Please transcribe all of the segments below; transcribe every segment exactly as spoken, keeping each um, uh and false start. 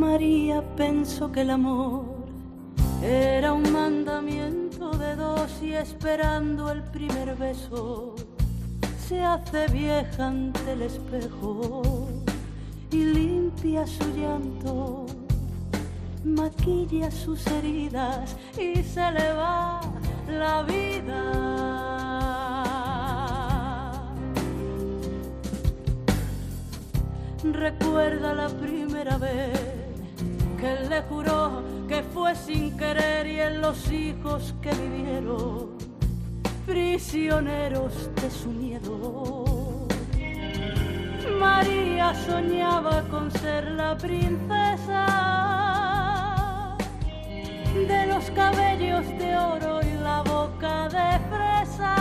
María pensó que el amor era un mandamiento de dos y esperando el primer beso se hace vieja ante el espejo y limpia su llanto, maquilla sus heridas y se le va la vida. Recuerda la primera vez que él le juró que fue sin querer y en los hijos que vivieron prisioneros de su miedo. María soñaba con ser la princesa de los cabellos de oro y la boca de fresa.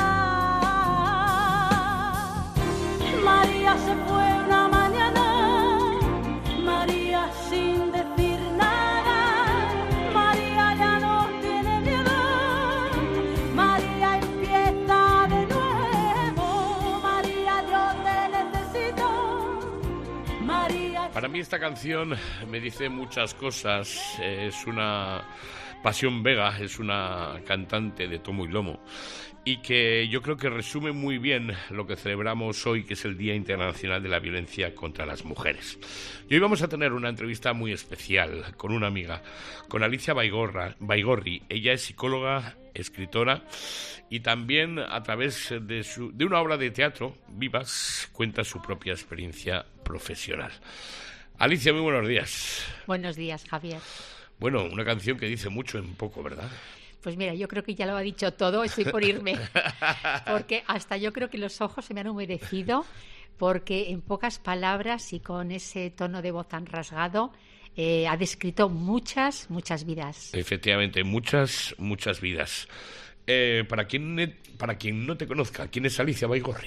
María se fue una mañana, María sin decir nada, María ya no tiene miedo, María empieza de nuevo, María yo te necesito, María. Para mí esta canción me dice muchas cosas. Es una Pasión Vega, es una cantante de tomo y lomo y que yo creo que resume muy bien lo que celebramos hoy, que es el Día Internacional de la Violencia contra las Mujeres. Y hoy vamos a tener una entrevista muy especial con una amiga, con Alicia Baigorra, Baigorri. Ella es psicóloga, escritora y también a través de, su, de una obra de teatro, Vivas, cuenta su propia experiencia profesional. Alicia, muy buenos días. Buenos días, Javier. Bueno, una canción que dice mucho en poco, ¿verdad? Pues mira, yo creo que ya lo ha dicho todo, estoy por irme, porque hasta yo creo que los ojos se me han humedecido, porque en pocas palabras y con ese tono de voz tan rasgado eh, ha descrito muchas, muchas vidas. Efectivamente, muchas, muchas vidas. Eh, para quien, para quien no te conozca, ¿quién es Alicia Baigorri?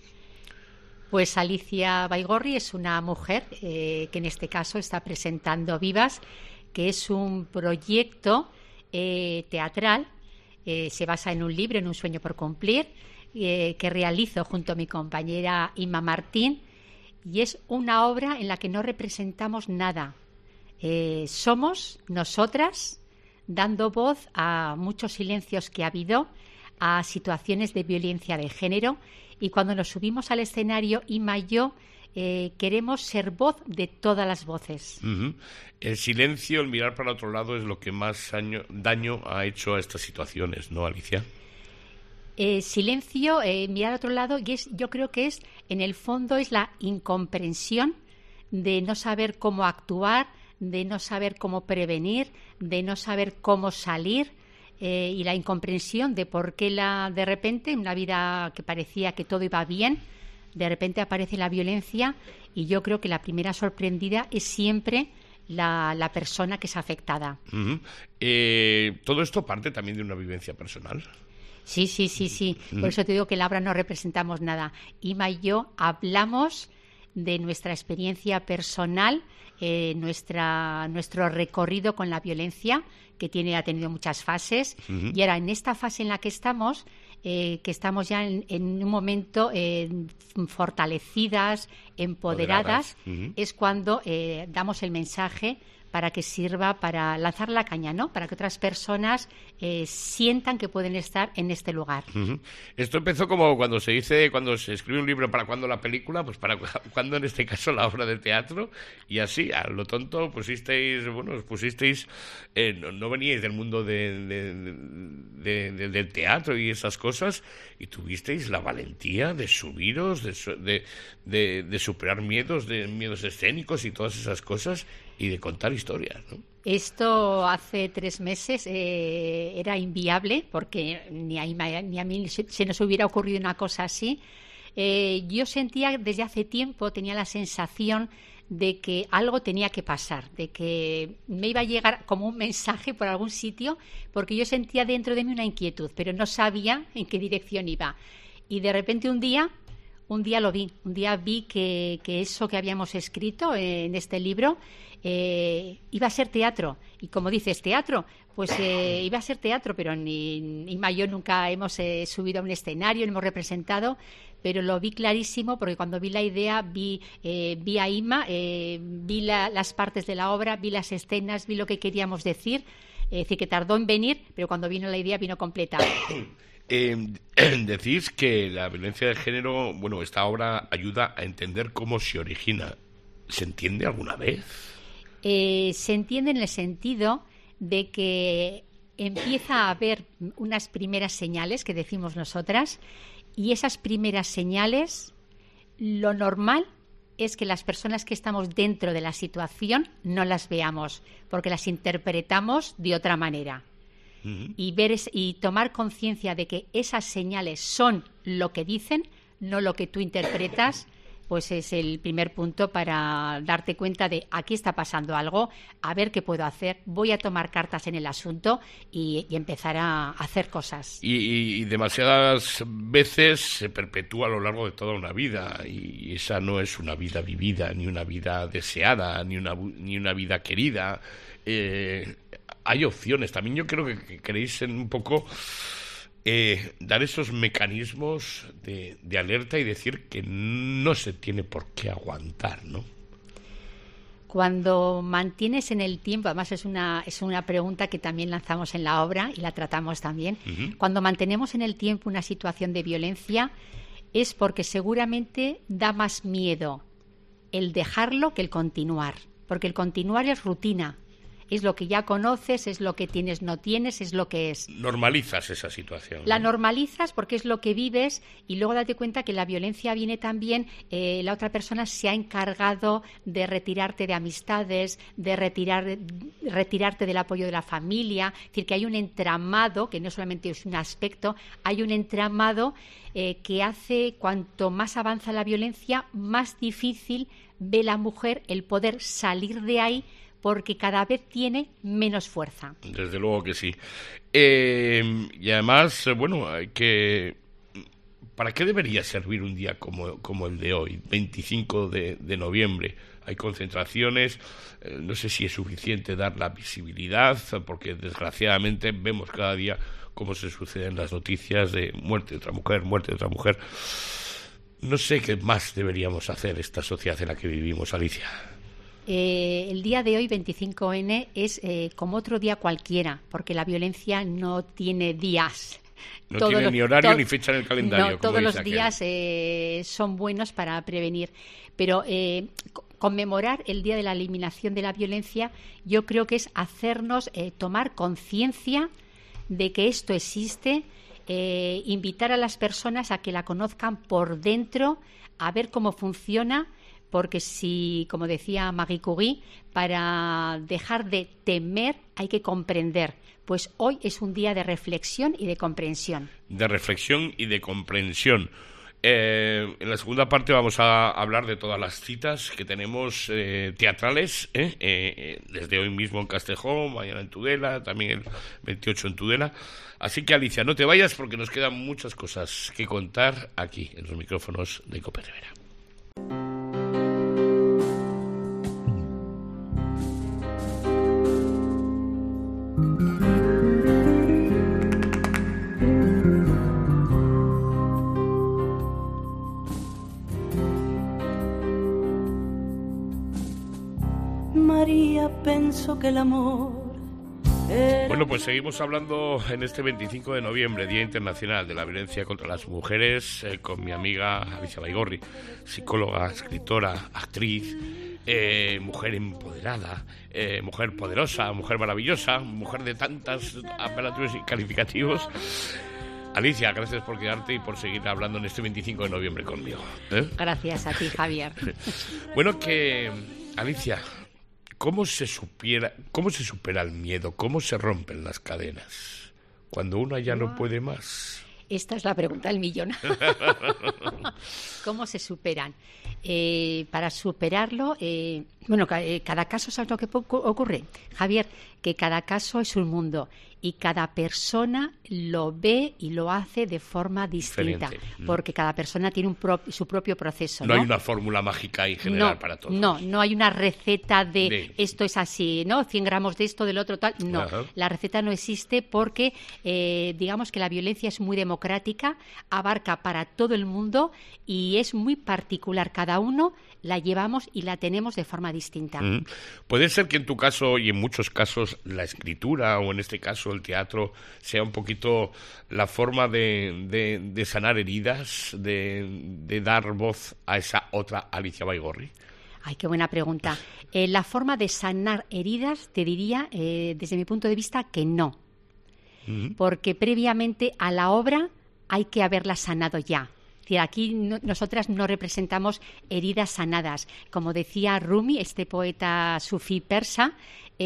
Pues Alicia Baigorri es una mujer eh, que en este caso está presentando Vivas, que es un proyecto eh, teatral, eh, se basa en un libro, en un sueño por cumplir, eh, que realizo junto a mi compañera Inma Martín, y es una obra en la que no representamos nada. Eh, somos nosotras dando voz a muchos silencios que ha habido, a situaciones de violencia de género, y cuando nos subimos al escenario, Inma y yo, Eh, queremos ser voz de todas las voces. Uh-huh. El silencio, el mirar para otro lado es lo que más año, daño ha hecho a estas situaciones, ¿no, Alicia? Eh, silencio, eh, mirar a otro lado, y es, yo creo que es, en el fondo, es la incomprensión de no saber cómo actuar, de no saber cómo prevenir, de no saber cómo salir, eh, y la incomprensión de por qué la, de repente, en una vida que parecía que todo iba bien, de repente aparece la violencia, y yo creo que la primera sorprendida es siempre la, la persona que es afectada. Uh-huh. Eh, ¿Todo esto parte también de una vivencia personal? Sí, sí, sí, sí. Uh-huh. Por eso te digo que en la obra no representamos nada. Inma y yo hablamos de nuestra experiencia personal, eh, nuestra, nuestro recorrido con la violencia, que tiene, ha tenido muchas fases, uh-huh. y ahora en esta fase en la que estamos, Eh, que estamos ya en, en un momento eh, fortalecidas, empoderadas, uh-huh. es cuando eh, damos el mensaje para que sirva para lanzar la caña, ¿no? Para que otras personas eh, sientan que pueden estar en este lugar. Uh-huh. Esto empezó como cuando se dice, cuando se escribe un libro, ¿para cuándo la película? Pues para cuándo, en este caso, la obra de teatro. Y así, a lo tonto, pusisteis, bueno, os pusisteis, eh, no, no veníais del mundo de, de, de, de, del teatro y esas cosas, y tuvisteis la valentía de subiros, de, de, de, de superar miedos, de miedos escénicos y todas esas cosas, y de contar historias, ¿no? Esto hace tres meses eh, era inviable, porque ni a, ni a mí se, se nos hubiera ocurrido una cosa así. Eh, yo sentía desde hace tiempo, tenía la sensación de que algo tenía que pasar, de que me iba a llegar como un mensaje por algún sitio, porque yo sentía dentro de mí una inquietud, pero no sabía en qué dirección iba. Y de repente un día... Un día lo vi, un día vi que, que eso que habíamos escrito en este libro eh, iba a ser teatro. Y como dices, teatro, Pues eh, iba a ser teatro, pero ni Ima y yo nunca hemos eh, subido a un escenario, no hemos representado, pero lo vi clarísimo porque cuando vi la idea vi, eh, vi a Ima, eh, vi la, las partes de la obra, vi las escenas, vi lo que queríamos decir, es decir, que tardó en venir, pero cuando vino la idea vino completa. Eh, decís que la violencia de género, bueno, esta obra ayuda a entender cómo se origina. ¿Se entiende alguna vez? Eh, se entiende en el sentido de que empieza a haber unas primeras señales que decimos nosotras, y esas primeras señales, lo normal es que las personas que estamos dentro de la situación no las veamos, porque las interpretamos de otra manera. Uh-huh. Y ver es, y tomar conciencia de que esas señales son lo que dicen, no lo que tú interpretas, pues es el primer punto para darte cuenta de aquí está pasando algo, a ver qué puedo hacer, voy a tomar cartas en el asunto y, y empezar a hacer cosas. Y, y demasiadas veces se perpetúa a lo largo de toda una vida, y esa no es una vida vivida, ni una vida deseada, ni una, ni una vida querida. Eh, hay opciones. También yo creo que, que queréis en un poco... Eh, dar esos mecanismos de, de alerta y decir que no se tiene por qué aguantar, ¿no? Cuando mantienes en el tiempo, además es una, es una pregunta que también lanzamos en la obra y la tratamos también, uh-huh. Cuando mantenemos en el tiempo una situación de violencia es porque seguramente da más miedo el dejarlo que el continuar, porque el continuar es rutina. Es lo que ya conoces, es lo que tienes, no tienes, es lo que es. Normalizas esa situación, ¿no? La normalizas porque es lo que vives y luego date cuenta que la violencia viene también, eh, la otra persona se ha encargado de retirarte de amistades, de retirar, de retirarte del apoyo de la familia. Es decir, que hay un entramado, que no solamente es un aspecto, hay un entramado eh, que hace, cuanto más avanza la violencia, más difícil ve la mujer el poder salir de ahí, porque cada vez tiene menos fuerza. Desde luego que sí. Eh, y además, bueno, hay que... ¿Para qué debería servir un día como, como el de hoy, veinticinco de noviembre? Hay concentraciones, eh, no sé si es suficiente dar la visibilidad, porque desgraciadamente vemos cada día cómo se suceden las noticias de muerte de otra mujer, muerte de otra mujer. No sé qué más deberíamos hacer esta sociedad en la que vivimos, Alicia. Eh, el día de hoy, veinticinco ene, es eh, como otro día cualquiera, porque la violencia no tiene días. No todos tiene los, ni horario to- ni fecha en el calendario. No, todos los días eh, son buenos para prevenir. Pero eh, conmemorar el Día de la Eliminación de la Violencia, yo creo que es hacernos eh, tomar conciencia de que esto existe, eh, invitar a las personas a que la conozcan por dentro, a ver cómo funciona. Porque si, como decía Marie Curie, para dejar de temer hay que comprender. Pues hoy es un día de reflexión y de comprensión. De reflexión y de comprensión. Eh, en la segunda parte vamos a hablar de todas las citas que tenemos eh, teatrales, ¿eh? Eh, desde hoy mismo en Castejón, mañana en Tudela, también el veintiocho en Tudela. Así que, Alicia, no te vayas porque nos quedan muchas cosas que contar aquí en los micrófonos de Cope Rivera. María pensó que el amor era... Bueno, pues seguimos hablando en este veinticinco de noviembre, Día Internacional de la Violencia contra las Mujeres, eh, con mi amiga Alicia Baigorri, psicóloga, escritora, actriz, eh, mujer empoderada, eh, mujer poderosa, mujer maravillosa, mujer de tantas apelativos y calificativos. Alicia, gracias por quedarte y por seguir hablando en este veinticinco de noviembre conmigo, ¿eh? Gracias a ti, Javier. Bueno, que Alicia, ¿cómo se supiera, cómo se supera el miedo? ¿Cómo se rompen las cadenas cuando una ya no puede más? Esta es la pregunta del millón. ¿Cómo se superan? Eh, para superarlo, eh, bueno, ca- eh, cada caso es algo que po- ocurre. Javier, que cada caso es un mundo y cada persona lo ve y lo hace de forma distinta, Diferente. porque cada persona tiene un pro- su propio proceso. No, ¿no? hay una fórmula mágica y general no, para todos. No, no hay una receta de, de... esto es así, ¿no? cien gramos de esto, del otro tal. No, Ajá. La receta no existe porque eh, digamos que la violencia es muy democrática, abarca para todo el mundo y es muy particular. Cada uno la llevamos y la tenemos de forma distinta. Mm. Puede ser que en tu caso y en muchos casos la escritura o en este caso el teatro sea un poquito la forma de, de, de sanar heridas, de, de dar voz a esa otra Alicia Baigorri. Ay, qué buena pregunta. Eh, la forma de sanar heridas, te diría, eh, desde mi punto de vista, que no. Mm. Porque previamente a la obra hay que haberla sanado ya. Es decir, aquí no, nosotras no representamos heridas sanadas. Como decía Rumi, este poeta sufí persa,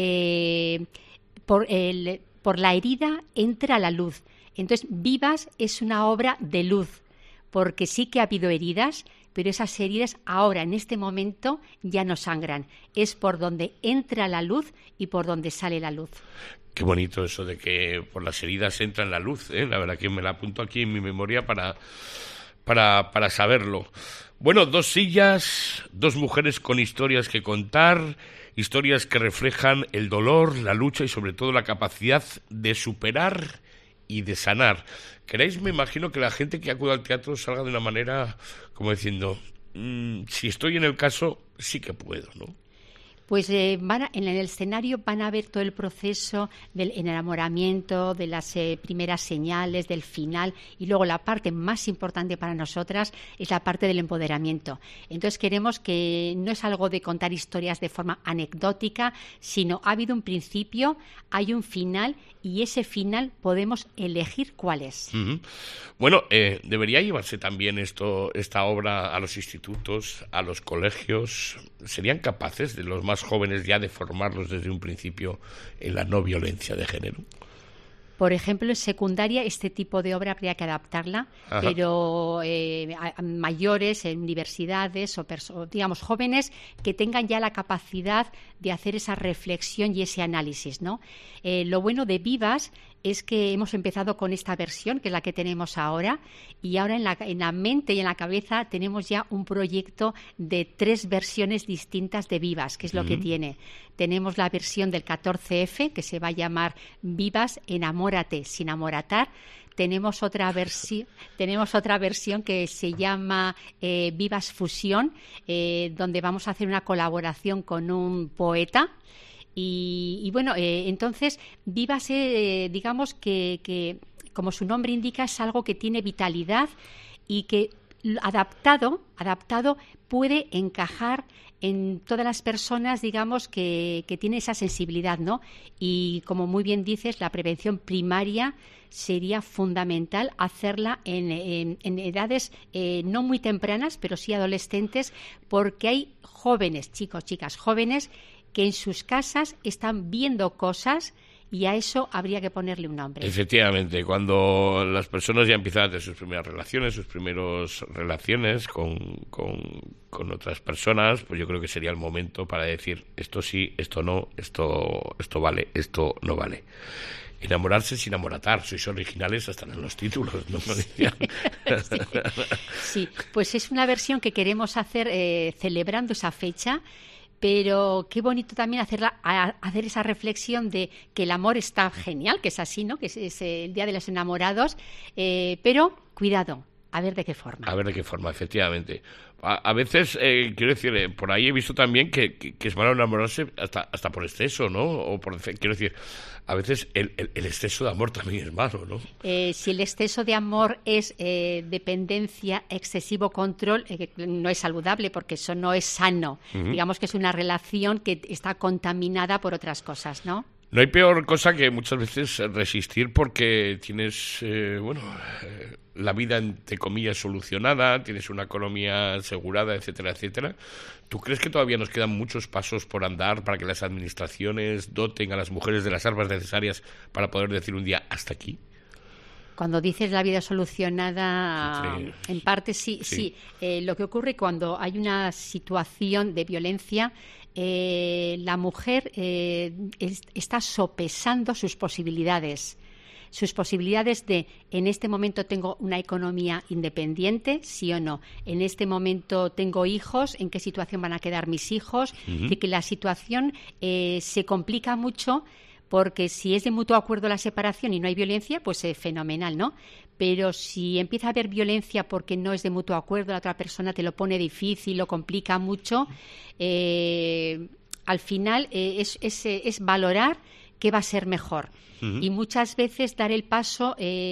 eh, por, el, por la herida entra la luz. Entonces, Vivas es una obra de luz, porque sí que ha habido heridas, pero esas heridas ahora, en este momento, ya no sangran. Es por donde entra la luz y por donde sale la luz. Qué bonito eso de que por las heridas entra la luz, ¿eh? La verdad que me la apunto aquí en mi memoria para... Para, para saberlo. Bueno, dos sillas, dos mujeres con historias que contar, historias que reflejan el dolor, la lucha y sobre todo la capacidad de superar y de sanar. ¿Queréis? Me imagino que la gente que acude al teatro salga de una manera como diciendo, mmm, si estoy en el caso, sí que puedo, ¿no? Pues eh, van a, en el escenario van a ver todo el proceso del enamoramiento, de las eh, primeras señales, del final, y luego la parte más importante para nosotras es la parte del empoderamiento. Entonces queremos que no es algo de contar historias de forma anecdótica, sino ha habido un principio, hay un final y ese final podemos elegir cuál es. Uh-huh. Bueno, eh, debería llevarse también esto, esta obra a los institutos, a los colegios. ¿Serían capaces de los más jóvenes ya de formarlos desde un principio en la no violencia de género? Por ejemplo, en secundaria este tipo de obra habría que adaptarla, Ajá. pero eh, a mayores, en universidades o, perso- digamos, jóvenes que tengan ya la capacidad de hacer esa reflexión y ese análisis, ¿no? Eh, lo bueno de Vivas es que hemos empezado con esta versión, que es la que tenemos ahora, y ahora en la, en la mente y en la cabeza tenemos ya un proyecto de tres versiones distintas de Vivas, que es lo mm. que tiene. Tenemos la versión del catorce efe, que se va a llamar Vivas, enamórate sin amoratar. Tenemos otra versión, tenemos otra versión que se llama eh, Vivas Fusión, eh, donde vamos a hacer una colaboración con un poeta. Y, y bueno, eh, entonces Vivas, eh, digamos que, que, como su nombre indica, es algo que tiene vitalidad y que adaptado, adaptado puede encajar en todas las personas, digamos, que, que tienen esa sensibilidad, ¿no? Y como muy bien dices, la prevención primaria sería fundamental hacerla en, en, en edades eh, no muy tempranas, pero sí adolescentes, porque hay jóvenes, chicos, chicas, jóvenes que en sus casas están viendo cosas y a eso habría que ponerle un nombre. Efectivamente, cuando las personas ya empiezan a tener sus primeras relaciones, sus primeras relaciones con, con, con otras personas, pues yo creo que sería el momento para decir esto sí, esto no, esto, esto vale, esto no vale. Enamorarse sin amoratar, sois originales hasta en los títulos, ¿no? Sí, sí. Sí, pues es una versión que queremos hacer eh, celebrando esa fecha. Pero qué bonito también hacerla, a, hacer esa reflexión de que el amor está genial, que es así, ¿no? Que es, es el Día de los Enamorados, eh, pero cuidado, a ver de qué forma. A ver de qué forma, efectivamente. A, a veces, eh, quiero decir, eh, por ahí he visto también que, que, que es malo enamorarse hasta, hasta por exceso, ¿no? O por, quiero decir, a veces el, el, el exceso de amor también es malo, ¿no? Eh, si el exceso de amor es eh, dependencia, excesivo control, eh, no es saludable porque eso no es sano. Uh-huh. Digamos que es una relación que está contaminada por otras cosas, ¿no? No hay peor cosa que muchas veces resistir porque tienes, eh, bueno, eh, la vida, entre comillas, solucionada, tienes una economía asegurada, etcétera, etcétera. ¿Tú crees que todavía nos quedan muchos pasos por andar para que las administraciones doten a las mujeres de las armas necesarias para poder decir un día hasta aquí? Cuando dices la vida solucionada, Entre... en parte sí, sí. sí. Eh, lo que ocurre cuando hay una situación de violencia, eh, la mujer eh, es, está sopesando sus posibilidades. Sus posibilidades de, en este momento tengo una economía independiente, sí o no. En este momento tengo hijos, ¿en qué situación van a quedar mis hijos? Uh-huh. De que la situación eh, se complica mucho. Porque si es de mutuo acuerdo la separación y no hay violencia, pues es fenomenal, ¿no? Pero si empieza a haber violencia porque no es de mutuo acuerdo, la otra persona te lo pone difícil, lo complica mucho, eh, al final eh, es, es, es valorar qué va a ser mejor. Uh-huh. Y muchas veces dar el paso,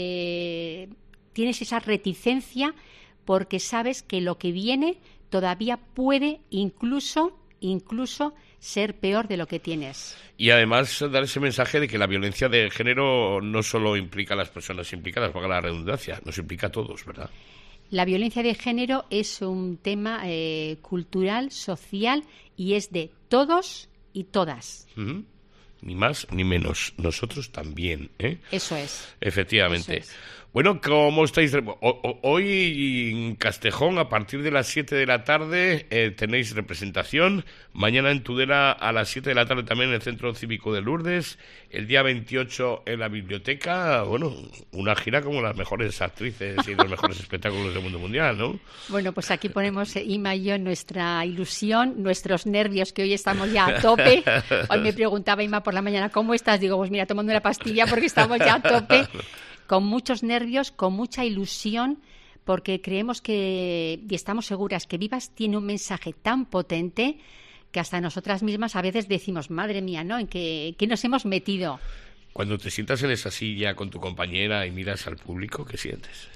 eh, tienes esa reticencia porque sabes que lo que viene todavía puede incluso, incluso ser peor de lo que tienes. Y además dar ese mensaje de que la violencia de género no solo implica a las personas implicadas, valga la redundancia, nos implica a todos, ¿verdad? La violencia de género es un tema eh, cultural, social y es de todos y todas. Uh-huh. Ni más ni menos. Nosotros también, ¿eh? Eso es. Efectivamente. Eso es. Bueno, ¿cómo estáis? O, o, hoy en Castejón, a partir de las siete de la tarde, eh, tenéis representación. Mañana en Tudela a las siete de la tarde también en el Centro Cívico de Lourdes. El día veintiocho en la biblioteca. Bueno, una gira como las mejores actrices y los mejores espectáculos del mundo mundial, ¿no? Bueno, pues aquí ponemos, Ima y yo, nuestra ilusión, nuestros nervios, que hoy estamos ya a tope. Hoy me preguntaba Ima por la mañana, ¿cómo estás? Digo, pues mira, tomando una pastilla porque estamos ya a tope. Con muchos nervios, con mucha ilusión, porque creemos que, y estamos seguras, que Vivas tiene un mensaje tan potente que hasta nosotras mismas a veces decimos, madre mía, ¿no? ¿En qué, qué nos hemos metido? Cuando te sientas en esa silla con tu compañera y miras al público, ¿qué sientes?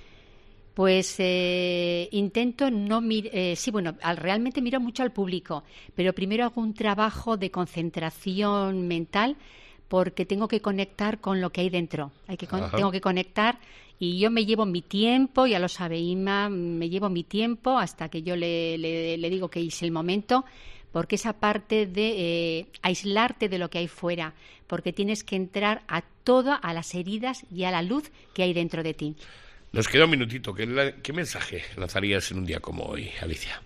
Pues eh, intento no mirar, eh, sí, bueno, al, realmente miro mucho al público, pero primero hago un trabajo de concentración mental porque tengo que conectar con lo que hay dentro. Hay que con- tengo que conectar y yo me llevo mi tiempo, ya lo sabe Ima, me llevo mi tiempo hasta que yo le, le, le digo que es el momento, porque esa parte de eh, aislarte de lo que hay fuera, porque tienes que entrar a todo, a las heridas y a la luz que hay dentro de ti. Nos queda un minutito. ¿Qué, la, qué mensaje lanzarías en un día como hoy, Alicia?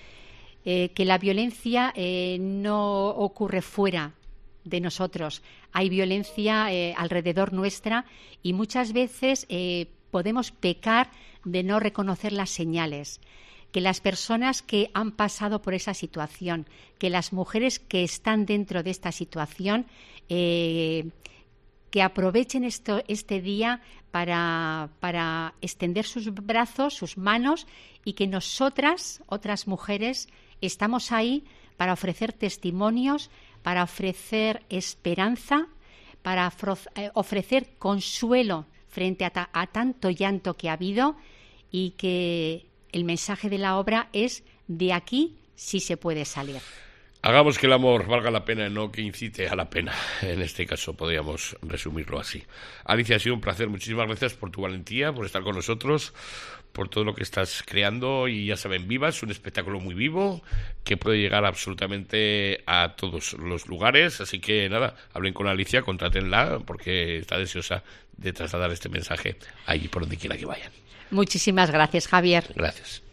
Eh, que la violencia eh, no ocurre fuera de nosotros. Hay violencia eh, alrededor nuestra y muchas veces eh, podemos pecar de no reconocer las señales. Que las personas que han pasado por esa situación, que las mujeres que están dentro de esta situación, eh, que aprovechen esto, este día para, para extender sus brazos, sus manos y que nosotras, otras mujeres, estamos ahí para ofrecer testimonios, para ofrecer esperanza, para ofrecer consuelo frente a, ta- a tanto llanto que ha habido y que el mensaje de la obra es de aquí sí se puede salir. Hagamos que el amor valga la pena, no que incite a la pena. En este caso podríamos resumirlo así. Alicia, ha sido un placer. Muchísimas gracias por tu valentía, por estar con nosotros, por todo lo que estás creando. Y ya saben, Vivas, un espectáculo muy vivo que puede llegar absolutamente a todos los lugares. Así que nada, hablen con Alicia, contrátenla, porque está deseosa de trasladar este mensaje allí por donde quiera que vayan. Muchísimas gracias, Javier. Gracias.